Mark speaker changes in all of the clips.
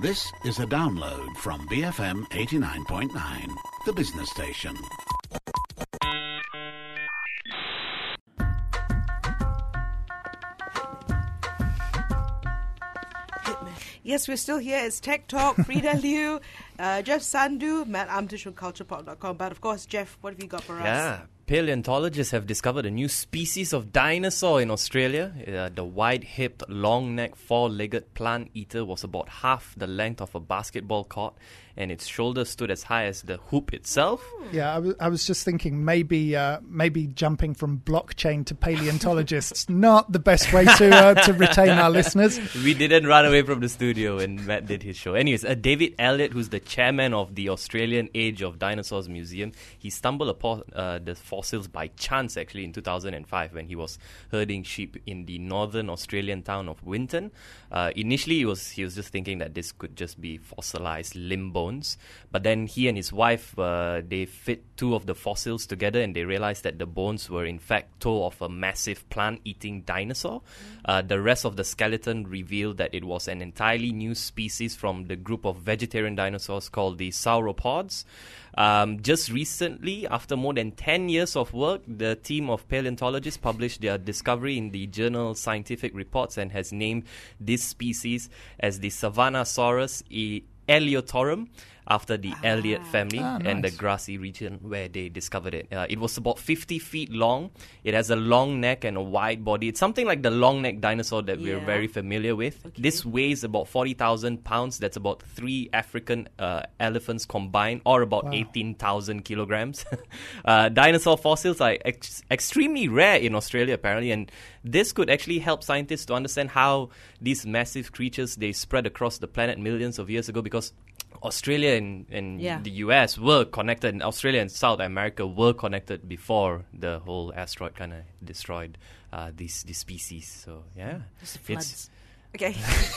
Speaker 1: This is a download from BFM 89.9, the business station.
Speaker 2: Yes, we're still here. It's Tech Talk, Frida Liu, Jeff Sandhu, Matt Armitage from culturepop.com. But of course, Jeff, what have you got for us?
Speaker 3: Yeah, paleontologists have discovered a new species of dinosaur in Australia. The wide-hipped, long-necked, four-legged plant eater was about half the length of a basketball court, and its shoulders stood as high as the hoop itself.
Speaker 4: Yeah, I was just thinking maybe jumping from blockchain to paleontologists not the best way to retain our listeners.
Speaker 3: We didn't run away from the studio when Matt did his show. Anyways, David Elliott, who's the chairman of the Australian Age of Dinosaurs Museum, he stumbled upon the fossils by chance actually in 2005 when he was herding sheep in the northern Australian town of Winton. Initially, he was just thinking that this could just be fossilized limb bones, but then he and his wife they fit two of the fossils together and they realized that the bones were in fact toe of a massive plant-eating dinosaur. The rest of the skeleton revealed that it was an entirely new species from the group of vegetarian dinosaurs called the sauropods. Just recently, after more than 10 years of work, the team of paleontologists published their discovery in the journal Scientific Reports and has named this species as the Savannasaurus Eleutherum, after the Elliott family and the grassy region where they discovered it. It was about 50 feet long. It has a long neck and a wide body. It's something like the long-necked dinosaur that we're very familiar with. Okay. This weighs about 40,000 pounds. That's about 3 African elephants combined, or about 18,000 kilograms. Dinosaur fossils are extremely rare in Australia, apparently, and this could actually help scientists to understand how these massive creatures, they spread across the planet millions of years ago, because Australia and the US were connected, and Australia and South America were connected before the whole asteroid kind of destroyed these species. So, yeah.
Speaker 2: It's okay.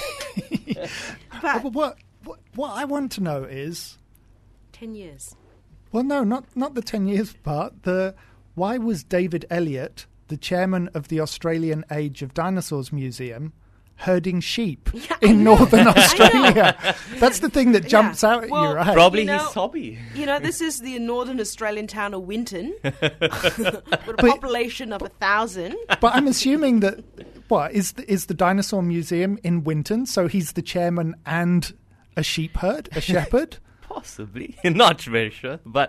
Speaker 4: But what I want to know is
Speaker 2: 10 years.
Speaker 4: Well, no, not the 10 years part. Why was David Elliott, the chairman of the Australian Age of Dinosaurs Museum, herding sheep in northern Australia? That's the thing that jumps out at you, right?
Speaker 3: Probably his hobby.
Speaker 2: This is the northern Australian town of Winton with a population of 1,000.
Speaker 4: But I'm assuming that, is the Dinosaur Museum in Winton, so he's the chairman and a shepherd?
Speaker 3: Possibly. Not very sure. But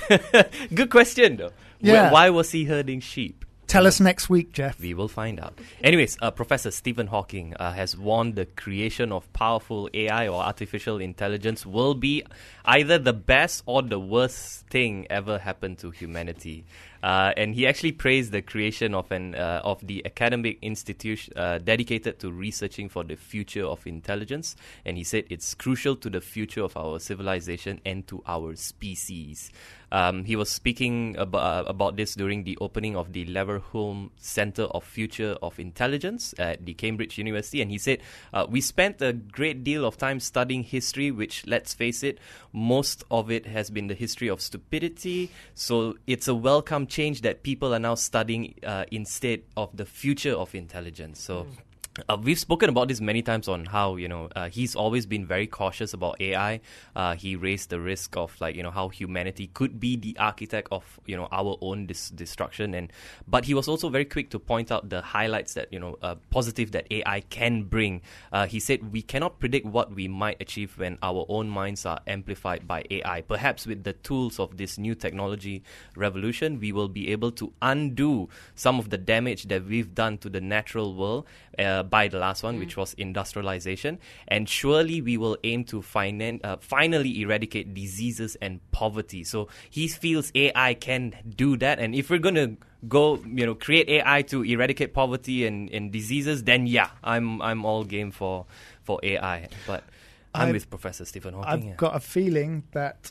Speaker 3: good question, though.
Speaker 4: Yeah.
Speaker 3: Why was he herding sheep?
Speaker 4: Tell us next week, Jeff.
Speaker 3: We will find out. Anyways, Professor Stephen Hawking has warned the creation of powerful AI or artificial intelligence will be either the best or the worst thing ever happened to humanity. And he actually praised the creation of the academic institution dedicated to researching for the future of intelligence. And he said it's crucial to the future of our civilization and to our species. He was speaking about this during the opening of the Leverhulme Centre of Future of Intelligence at the Cambridge University, and he said, we spent a great deal of time studying history, which, let's face it, most of it has been the history of stupidity, so it's a welcome change that people are now studying instead of the future of intelligence. So we've spoken about this many times on how, he's always been very cautious about AI. He raised the risk of, how humanity could be the architect of, our own destruction. But he was also very quick to point out the highlights that, positive that AI can bring. He said, we cannot predict what we might achieve when our own minds are amplified by AI. Perhaps with the tools of this new technology revolution, we will be able to undo some of the damage that we've done to the natural world by the last one, which was industrialization. And surely we will aim to finally eradicate diseases and poverty. So he feels AI can do that. And if we're going to go, create AI to eradicate poverty and diseases, then I'm all game for AI. But I'm with Professor Stephen Hawking.
Speaker 4: I've got a feeling that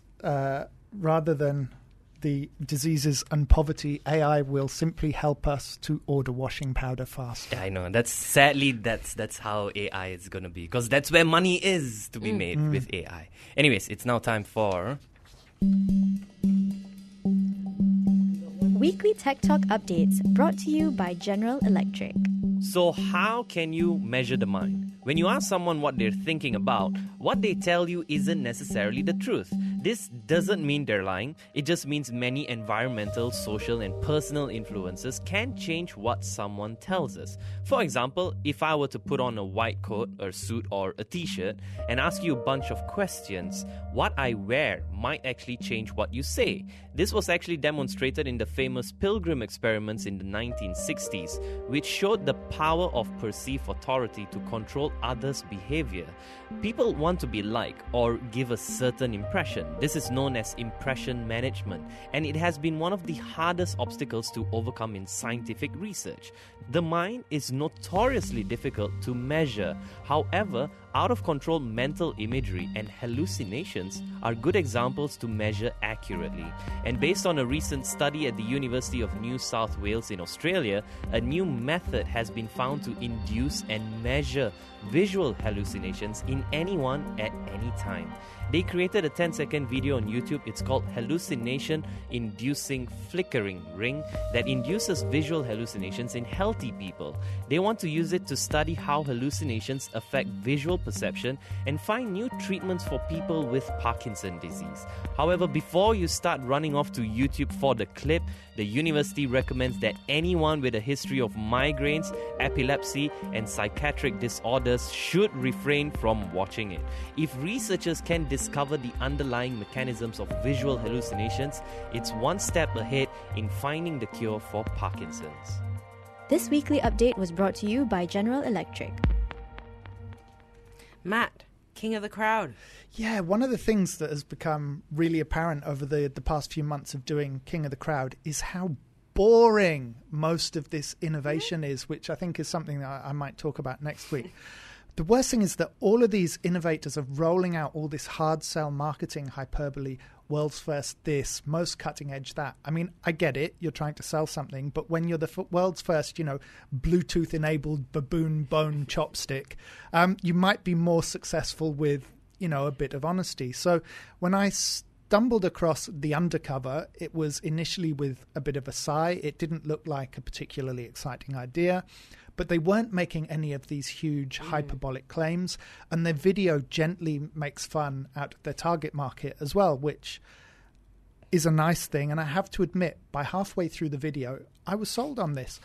Speaker 4: rather than the diseases and poverty, AI will simply help us to order washing powder faster.
Speaker 3: Yeah, I know. That's how AI is going to be, because that's where money is to be made with AI. Anyways, it's now time for
Speaker 5: Weekly Tech Talk updates brought to you by General Electric.
Speaker 3: So how can you measure the mind? When you ask someone what they're thinking about, what they tell you isn't necessarily the truth. This doesn't mean they're lying, it just means many environmental, social, and personal influences can change what someone tells us. For example, if I were to put on a white coat, or suit, or a t-shirt and ask you a bunch of questions, what I wear might actually change what you say. This was actually demonstrated in the famous Pilgrim experiments in the 1960s, which showed the power of perceived authority to control others' behavior. People want to be liked or give a certain impression. This is known as impression management, and it has been one of the hardest obstacles to overcome in scientific research. The mind is notoriously difficult to measure. However, out-of-control mental imagery and hallucinations are good examples to measure accurately. And based on a recent study at the University of New South Wales in Australia, a new method has been found to induce and measure visual hallucinations in anyone at any time. They created a 10-second video on YouTube. It's called Hallucination Inducing Flickering Ring that induces visual hallucinations in healthy people. They want to use it to study how hallucinations affect visual perception and find new treatments for people with Parkinson's disease. However, before you start running off to YouTube for the clip, the university recommends that anyone with a history of migraines, epilepsy, and psychiatric disorders should refrain from watching it. If researchers can discover the underlying mechanisms of visual hallucinations, it's one step ahead in finding the cure for Parkinson's.
Speaker 5: This weekly update was brought to you by General Electric.
Speaker 2: Matt, king of the crowd.
Speaker 4: Yeah, one of the things that has become really apparent over the past few months of doing King of the Crowd is how boring most of this innovation is, which I think is something that I might talk about next week. The worst thing is that all of these innovators are rolling out all this hard sell marketing hyperbole, world's first this, most cutting edge that. I mean, I get it, you're trying to sell something, but when you're the world's first, Bluetooth enabled baboon bone chopstick, you might be more successful with, a bit of honesty. So when I stumbled across the Undercover, it was initially with a bit of a sigh. It didn't look like a particularly exciting idea, but they weren't making any of these huge hyperbolic claims, and their video gently makes fun out of their target market as well, which is a nice thing. And I have to admit, by halfway through the video, I was sold on this.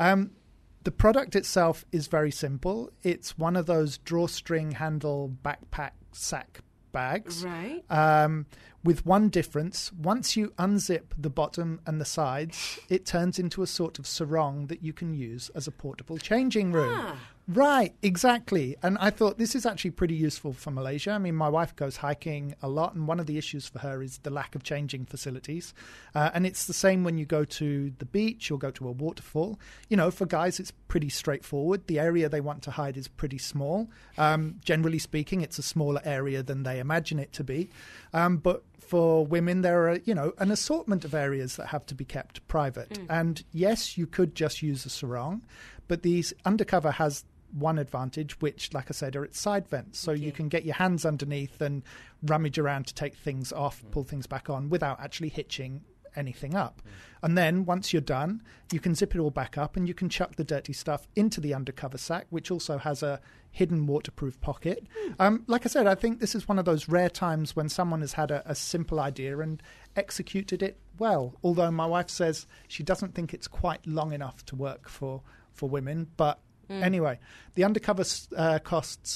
Speaker 4: The product itself is very simple. It's one of those drawstring handle backpack sack bags.
Speaker 2: Right.
Speaker 4: With one difference. Once you unzip the bottom and the sides, it turns into a sort of sarong that you can use as a portable changing room. Right, exactly. And I thought this is actually pretty useful for Malaysia. I mean, my wife goes hiking a lot, and one of the issues for her is the lack of changing facilities. And it's the same when you go to the beach or go to a waterfall. For guys, it's pretty straightforward. The area they want to hide is pretty small. Generally speaking, it's a smaller area than they imagine it to be. But for women, there are, an assortment of areas that have to be kept private. And yes, you could just use a sarong, but these Undercover has one advantage, which, like I said, are its side vents. So you can get your hands underneath and rummage around to take things off, pull things back on without actually hitching anything up. And then once you're done, you can zip it all back up and you can chuck the dirty stuff into the Undercover sack, which also has a hidden waterproof pocket. Like I said, I think this is one of those rare times when someone has had a simple idea and executed it well. Although my wife says she doesn't think it's quite long enough to work for women, but anyway, the Undercover costs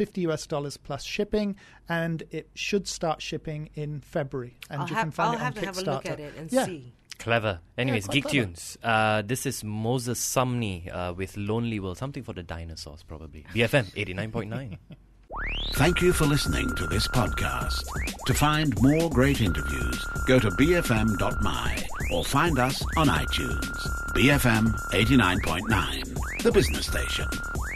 Speaker 4: $50 plus shipping, and it should start shipping in February. And
Speaker 2: I'll
Speaker 4: you can find it on
Speaker 2: have to
Speaker 4: Kickstarter.
Speaker 2: have a look at it and see.
Speaker 3: Clever. Anyways,
Speaker 4: quite
Speaker 3: Geek
Speaker 4: clever.
Speaker 3: Tunes. This is Moses Sumney with Lonely World. Something for the dinosaurs, probably. BFM 89.9.
Speaker 1: Thank you for listening to this podcast. To find more great interviews, go to bfm.my or find us on iTunes. BFM 89.9, the business station.